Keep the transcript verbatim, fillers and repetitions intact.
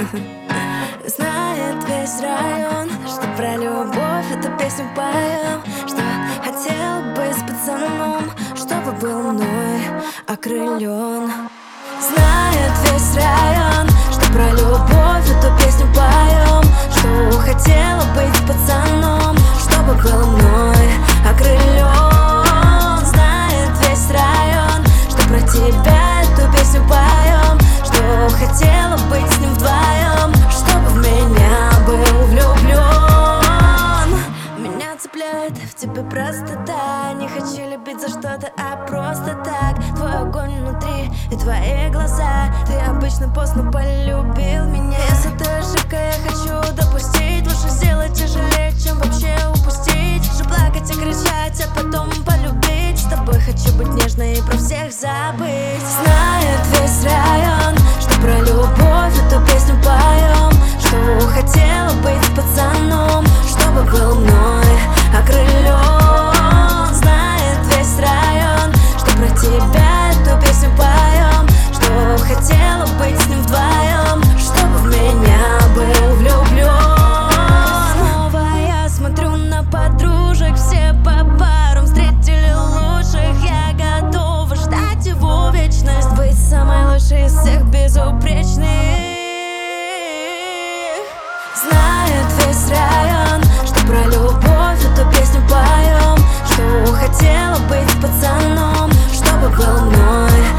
Знает весь район, что про любовь эту песню поем, что хотел быть с пацаном, чтобы был мной окрылен. Знает весь район, что про любовь эту песню поем, что хотела быть с пацаном, чтобы был мной окрылен. Знает весь район, что про тебя эту песню поем, что хотела быть с ним вдвоем, чтобы в меня был влюблен. Меня цепляет в тебе простота, не хочу любить за что-то, а просто так. Твой огонь внутри и твои глаза, ты обычно поздно полюбил меня. Если ты ошибка, я хочу допустить, лучше сделать тяжелее, чем вообще упустить. Же плакать и кричать, а потом полюбить. С тобой хочу быть нежной и про всех забыть. Знает весь район, что про любовь эту песню поем, что хотела быть с пацаном, чтобы был мной окрылен. Знает весь район, что про тебя эту песню поем, что хотела быть с ним вдвоем, чтобы в меня был влюблен. Снова я смотрю на подружек, все по парам встретили лучших. Я готова ждать его вечность, быть самой лучшей из всех безупречных. Знает весь район, что про любовь эту песню поем, что хотела быть с пацаном, чтобы был мной